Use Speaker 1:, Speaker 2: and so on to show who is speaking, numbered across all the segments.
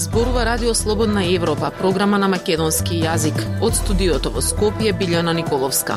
Speaker 1: Зборува Радио Слободна Европа, програма на македонски јазик. Од студиото во Скопје, Билјана Николовска.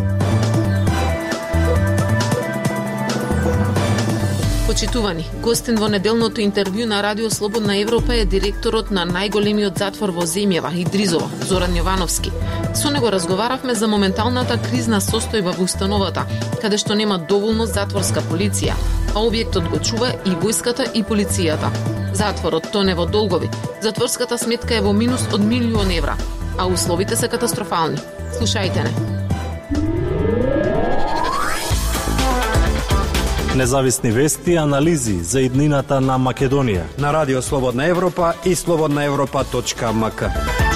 Speaker 1: Почитувани, гостин во неделното интервју на Радио Слободна Европа е директорот на најголемиот затвор во земјава, Идризово, Зоран Јовановски. Со него разговаравме за моменталната кризна состојба во установата, каде што нема доволно затворска полиција, а објектот го чува и војската и полицијата. Затворот тоне во долгови, затворската сметка е во минус од 1 милион евра, а условите се катастрофални. Слушајте не.
Speaker 2: Независни вести и анализи за иднината на Македонија
Speaker 3: на Радио Слободна Европа и slobodnaevropa.mk.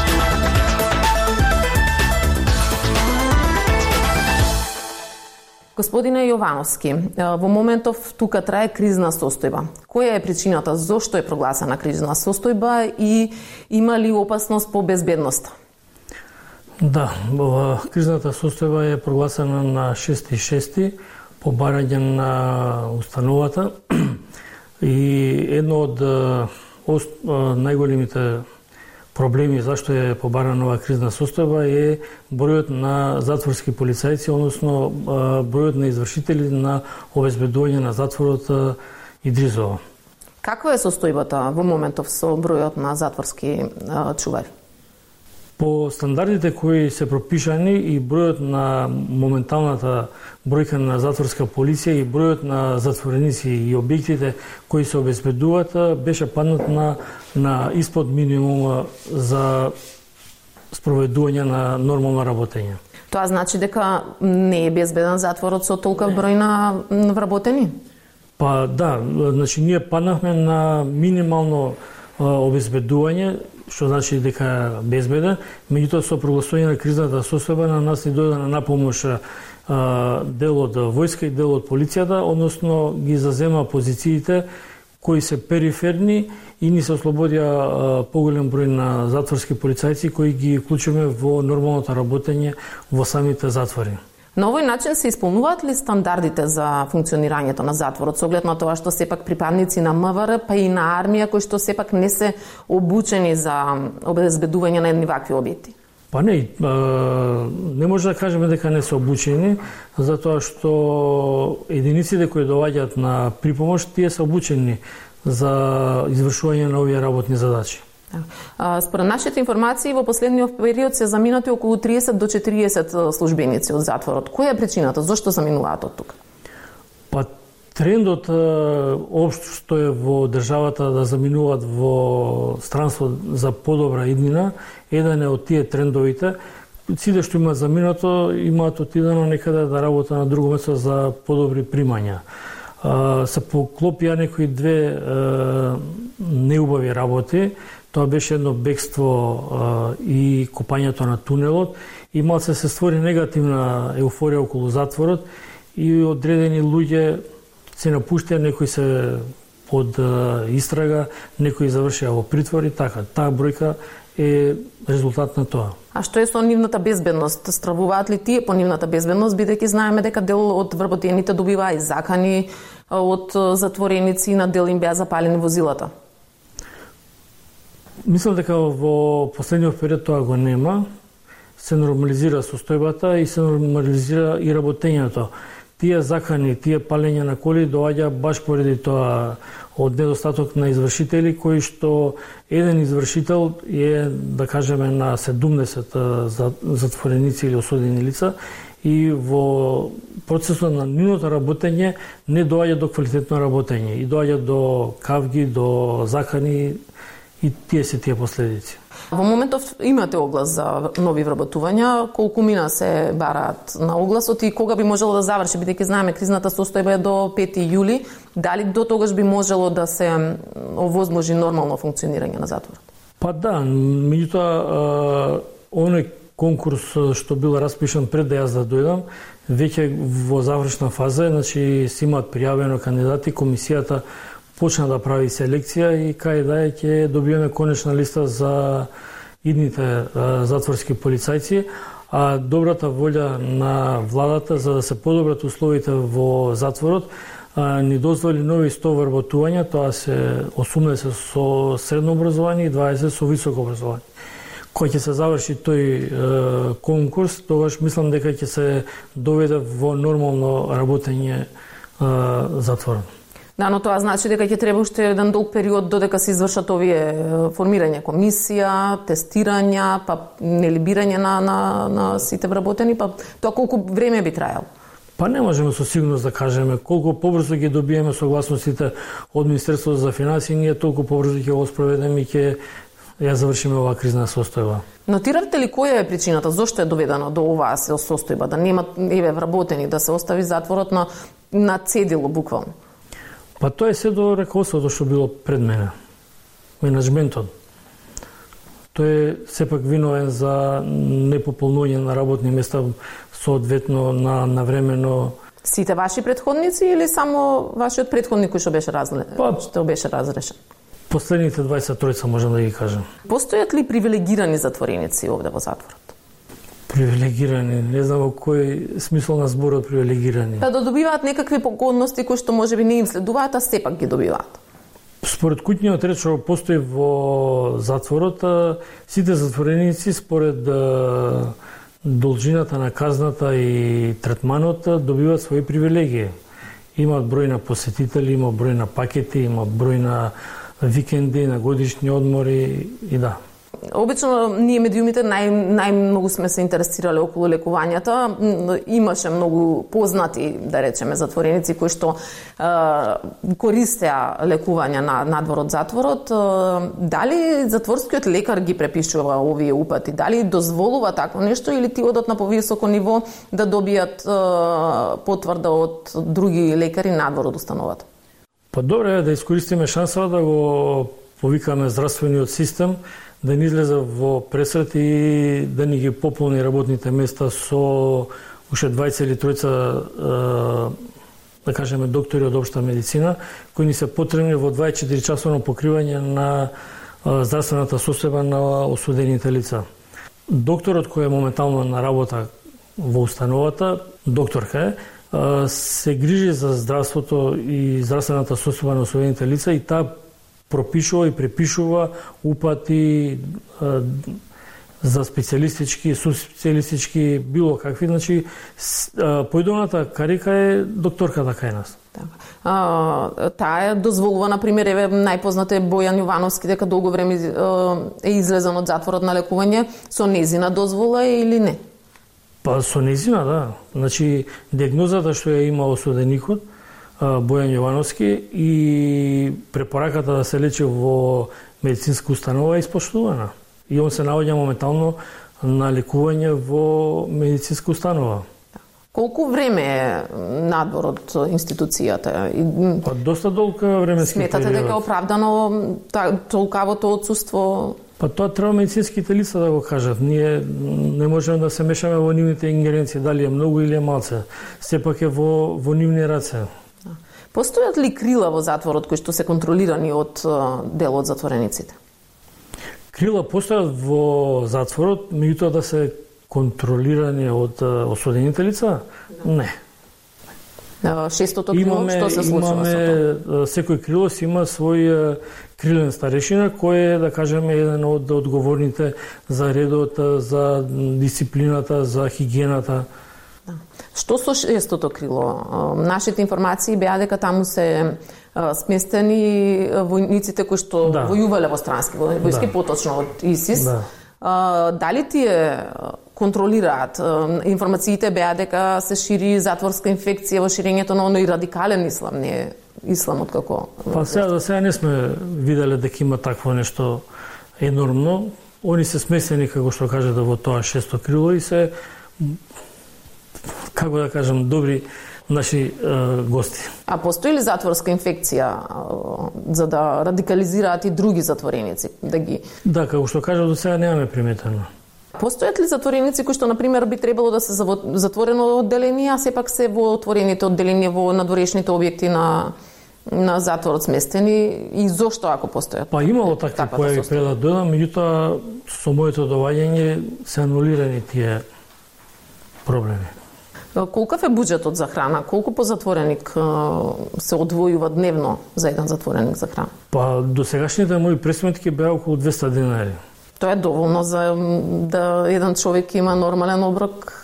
Speaker 1: Господине Јовановски, во моментов тука трае кризна состојба. Која е причината? Зошто е прогласена кризна состојба и има ли опасност по безбедноста?
Speaker 4: Да, кризната состојба е прогласена на 6.6. по барање на установата и едно од најголемите проблеми зашто е побарана ова кризна состојба е бројот на затворски полицајци, односно бројот на извршители на обезбедување на затворот Идризово.
Speaker 1: Каква е состојбата во моментов со бројот на затворски чувари?
Speaker 4: По стандардите кои се пропишани и бројот на моменталната бројка на затворска полиција и бројот на затвореници и објектите кои се обезбедуваат беше паднат на испод минимум за спроведување на нормално работење.
Speaker 1: Тоа значи дека не е безбеден затворот со толков број на вработени?
Speaker 4: Па да, значи ние паднахме на минимално обезбедување, што значи дека е безбеден, меѓутоа со прогласување на кризната состојба на нас ни дојде на напомош дел од војска и дел од полицијата, односно ги зазема позициите кои се периферни и ни се ослободија поголем број на затворски полицајци кои ги вклучиме во нормалното работење во самите затвори.
Speaker 1: На овој начин се исполнуваат ли стандардите за функционирањето на затворот, со оглед на тоа што сепак припадници на МВР, па и на армија, кои што сепак не се обучени за обезбедување на едни вакви објекти?
Speaker 4: Па не може да кажеме дека не се обучени, затоа што единиците кои доаѓаат на припомош, тие се обучени за извршување на овие работни задачи.
Speaker 1: Според нашите информации, во последниот период се заминати околу 30 до 40 службеници од затворот. Која е причината? Зошто заминуваат од тука?
Speaker 4: Па трендот општо што е во државата да заминуваат во странство за подобра иднина, еден е од тие трендовите. Сите што имаат заминато, имаат отидено некаде да работа на друго место за подобри примања. Се поклопија некои две неубави работи. Тоа беше едно бегство и копањето на тунелот и малце се створи негативна еуфорија околу затворот и одредени луѓе се напуштија, некои се под истрага, некои завршија во притвор и така. Таа бројка е резултат на тоа.
Speaker 1: А што е со нивната безбедност? Стравуваат ли тие по нивната безбедност, бидејќи знаеме дека дел од вработените добиваа и закани од затвореници, на дел им беа запалени возилата?
Speaker 4: Мислам дека во последниот период тоа го нема. Се нормализира состојбата и се нормализира и работењето. Тие закани, тие палења на коли доаѓа баш поради тоа од недостаток на извршители, кои што еден извршител е, да кажеме, на 70 затвореници или осудени лица и во процесот на нивното работење не доаѓа до квалитетно работење и доаѓа до кавги, до закани и тие се тие последици.
Speaker 1: Во моментов имате оглас за нови вработувања, колку мина се бараат на огласот и кога би можело да заврши, бидејќи знаеме кризната состојба е до 5 јули, дали до тогаш би можело да се овозможи нормално функционирање на затворот?
Speaker 4: Па да, меѓутоа оној конкурс што бил распишан пред да јас да дојдам, веќе во завршна фаза, значи се имаат пријавено кандидати, комисијата почна да прави селекција и кај да ќе добиеме конечна листа за идните затворски полицајци, а добрата волја на владата за да се подобрат условите во затворот ни дозволи нови 100 вработувања, тоа се 18 со средно образование и 20 со високо образование. Кога ќе се заврши тој конкурс, тогаш мислам дека ќе се доведе во нормално работење затворот.
Speaker 1: Да, но тоа значи дека ќе треба уште еден долг период додека се извршат овие формирање комисија, тестирања, па нели бирање на сите вработени, па тоа колку време би траело?
Speaker 4: Па не можеме со сигурност да кажеме колку побрзо ќе добиеме согласностите од Министерството за финансии, ние толку побрзо ќе го спроведеме и ќе ја завршиме оваа кризна состојба.
Speaker 1: Нотиравте ли која е причината, зошто е доведено до оваа состојба, да нема вработени, да се остави затворот на цедило буквално?
Speaker 4: Па тоа е се до раководството што било пред мене, менеджментот. Тој е сепак виновен за непополнување на работни места, соодветно на времено.
Speaker 1: Сите ваши претходници или само вашиот претходник кој што беше разрешен?
Speaker 4: Последните 23 можам да ги кажам.
Speaker 1: Постојат ли привилегирани затвореници овде во затворот?
Speaker 4: Привилегирани, не знам во кој смисол на зборот привилегирани.
Speaker 1: Да добиваат некакви погодности кои што можеби не им следуваат, а сепак ги добиваат.
Speaker 4: Според куќниот ред што постои во затворот, сите затвореници според должината на казната и третманот добиваат своји привилегии. Имаат број на посетители, има број на пакети, има број на викенди, на годишни одмори и да.
Speaker 1: Обично ние медиумите најмногу сме се интересирале околу лекувањата. Имаше многу познати, да речеме, затвореници кои што користеа лекувања надвор од затворот. Дали затворскиот лекар ги препишува овие упати? Дали дозволува такво нешто или ти одат на повисоко ниво да добијат потврда од други лекари надвор од установата?
Speaker 4: Па добре е да искористиме шансава да го повикаме здравствениот систем да ни излезе во пресрет и да ни ги пополни работните места со уште 20 или 30 да кажеме доктори од општа медицина кои ни се потребни во 24 часовно покривање на здравствената состојба на осудените лица. Докторот кој е моментално на работа во установата, докторка е, се грижи за здравството и здравствената состојба на осудените лица и таа пропишува и препишува упати за специјалистички, субспецијалистички, било какви. Значи, поидовната карика е докторката кај нас.
Speaker 1: Таа е дозволува, например, најпознат е Бојан Јовановски, дека долго време е излезен од затворот на лекување, со незина дозвола или не?
Speaker 4: Па со незина, да. Значи, диагнозата што ја има осуденикот, Бојан Јовановски, и препораката да се лечи во медицинска установа е испоштувана. И он се наоѓа моментално на лекување во медицинска установа.
Speaker 1: Колку време е надвор од институцијата?
Speaker 4: Па доста долг временски период.
Speaker 1: Сметате дека е оправдано толкавото отсуство?
Speaker 4: Па тоа треба медицинските лица да го кажат. Ние не можеме да се мешаме во нивните ингеренции, дали е многу или е малце. Сепак е во нивни раце.
Speaker 1: Постојат ли крила во затворот кои што се контролирани од дел од затворениците?
Speaker 4: Крила постојат во затворот, меѓутоа да се контролирани од осудените лица? Не.
Speaker 1: Шестото крило, што се случува со тоа?
Speaker 4: Секој крило си има свој крилен старешина, кој е, да кажеме, еден од одговорните за редот, за дисциплината, за хигиената.
Speaker 1: Што со шестото крило? Нашите информации беа дека таму се сместени војниците кои што војувале во странски војски, поточно од ИСИС. Дали тие контролираат? Информациите беа дека се шири затворска инфекција во ширењето на оној радикален ислам, не исламот како...
Speaker 4: Па за сега не сме виделе дека има такво нешто енормно. Они се смесени, како што кажете, во тоа шесто крило и се, како да кажам, добри наши гости.
Speaker 1: А постои ли затворска инфекција за да радикализираат и други затвореници?
Speaker 4: Да, како што кажа, до сега немаме приметено.
Speaker 1: Постојат ли затвореници кои што, например, би требало да се затворено одделение, а сепак се во отворените одделенија во надворешните објекти на затворот сместени, и зошто ако постојат?
Speaker 4: Па имало такви појави пред да дојдам, меѓутоа со моето доваѓање се анулирани тие проблеми.
Speaker 1: Колкав е буџетот за храна? Колку по затвореник се одвојува дневно за еден затвореник за храна?
Speaker 4: Па до сегашните мои пресметки беа околу 200 денари.
Speaker 1: Тоа е доволно за да еден човек има нормален оброк?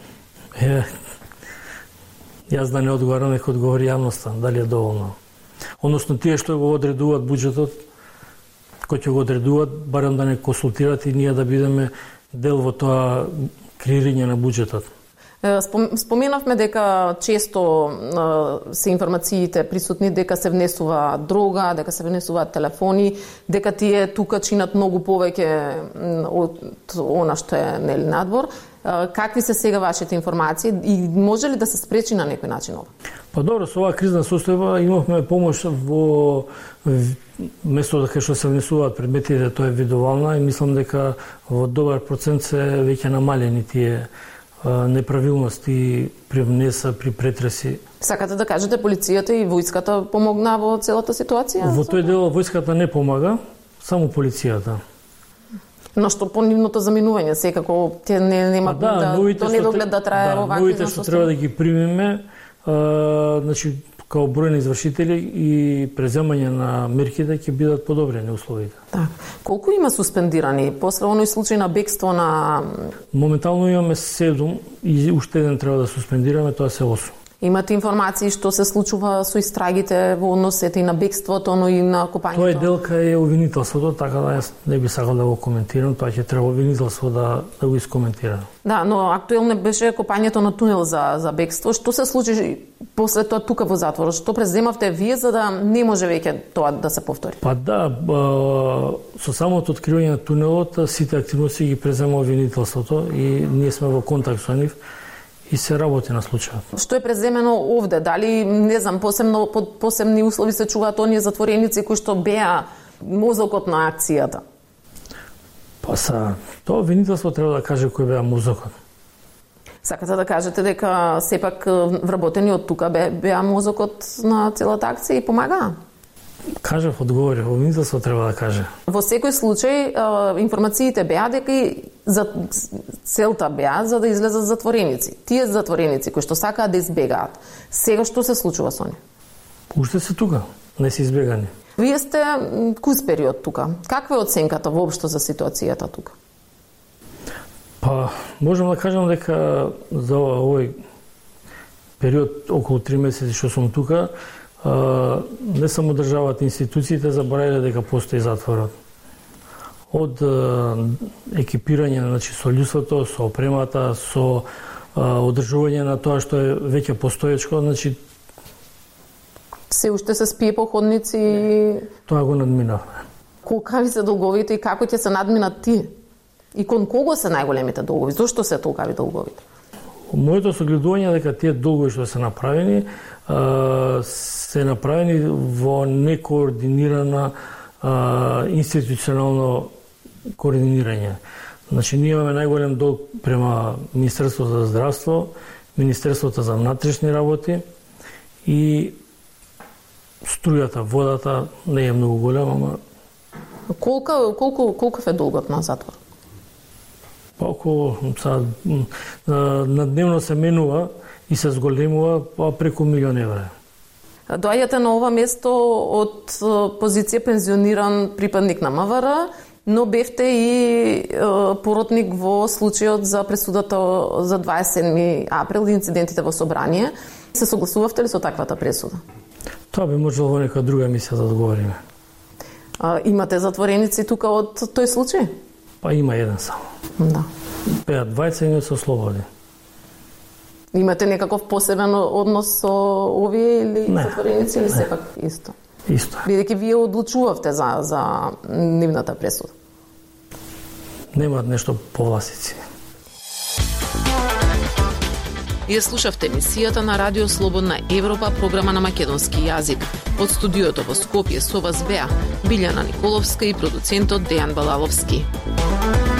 Speaker 4: Јас да не одговарам, нека одговори јавноста, дали е доволно. Односно тие што го одредуваат буџетот, кои ќе го одредуваат, барем да не консултираат и ние да бидеме дел во тоа креирање на буџетот.
Speaker 1: Споменавме дека често се информациите присутни дека се внесува дрога, дека се внесуваат телефони, дека тие тука чинат многу повеќе од она што е нели надвор. Какви се сега вашите информации и може ли да се спречи на некој начин ова?
Speaker 4: Па добро, со оваа кризна состојба имавме помош во место дека што се внесуваат предметите, тоа е видовална и мислам дека во добар процент се веќе намалени тие неправилности при внеса, при претреси.
Speaker 1: Сакате да кажете полицијата и војската помогна во целата ситуација?
Speaker 4: Во тој дел војската не помага, само полицијата.
Speaker 1: Но што по нивното заминување, секако те нема да до недоглед да трае оваа кризна состојба.
Speaker 4: Новите што треба да ги примеме, значи као број на извршители и преземање на мерките ќе бидат подобрени условите.
Speaker 1: Так. Колку има суспендирани? После оној случај на бегство на...
Speaker 4: Моментално имаме 7 и уште еден треба да суспендираме, тоа се 8.
Speaker 1: Имате информации што се случува со истрагите во односите и на бегството, но и на копањето?
Speaker 4: Тоа е делка е обвинителството, така да јас не би сакал да го коментирам, тоа ќе треба обвинителство да го искоментира. Да,
Speaker 1: но актуелно беше копањето на тунел за бегство. Што се случи после тоа тука во затворот? Што преземавте вие за да не може веќе тоа да се повтори?
Speaker 4: Па да, со самото откривање на тунелот сите активности ги презема обвинителството и ние сме во контакт со нив и се работи на случајот.
Speaker 1: Што е преземено овде? Дали, не знам, под посебни услови се чуваат оние затвореници кои што беа мозокот на акцијата?
Speaker 4: Па тоа обвинителство треба да каже кој беа мозокот.
Speaker 1: Сакате да кажете дека сепак вработени од тука беа мозокот на целата акција и помагаа?
Speaker 4: Кажав, одговори, обвинителство треба да каже.
Speaker 1: Во секој случај, информациите беа дека и за целта беа за да излезат затвореници. Тие затвореници кои што сакаат да избегаат. Сега што се случува со нив?
Speaker 4: Уште се тука, не се избегани.
Speaker 1: Вие сте кус период тука. Каква е оценката воопшто за ситуацијата тука?
Speaker 4: Па, можам да кажам дека за овој период околу 3 месеци што сум тука, не само државата, институциите заборавиле дека постои затворот. Од екипирање, значи со луѓето, со опремата, со одржување на тоа што е веќе постоечко, значи
Speaker 1: се уште се спие по ходници.
Speaker 4: Тоа го надминавме.
Speaker 1: Колкави се долговите и како ќе се надминат тие? И кон кого се најголемите долгови? Зошто се толкави долговите?
Speaker 4: Моето согледување дека тие долгови што се направени во некоординирана институционално координирање. Значи, ние имаме најголем долг према Министерството за здравство, Министерството за внатрешни работи и струјата, водата не е многу голема, ама...
Speaker 1: Колку е долгот на затвор?
Speaker 4: Околу, на дневно се менува и се зголемува преку 1 милион евра.
Speaker 1: Доаѓате на ова место од позиција пензиониран припадник на МВР, но бевте и поротник во случајот за пресудата за 27 април и инцидентите во собрание. Се согласувавте ли со таквата пресуда?
Speaker 4: Тоа би можело во нека друга емисија да одговориме.
Speaker 1: Имате затвореници тука од тој случај?
Speaker 4: Па има еден само.
Speaker 1: Да.
Speaker 4: Беа двајца и не се ослободи.
Speaker 1: Имате некаков посебен однос со овие или затвореници или сепак исто?
Speaker 4: Исто.
Speaker 1: Бидејќи вие одлучувавте за нивната пресуда.
Speaker 4: Немаат нешто повласици.
Speaker 1: Ја слушавте емисијата на Радио Слободна Европа, програма на македонски јазик. Од студиото во Скопје со вас беа Билјана Николовска и продуцентот Дејан Балаловски.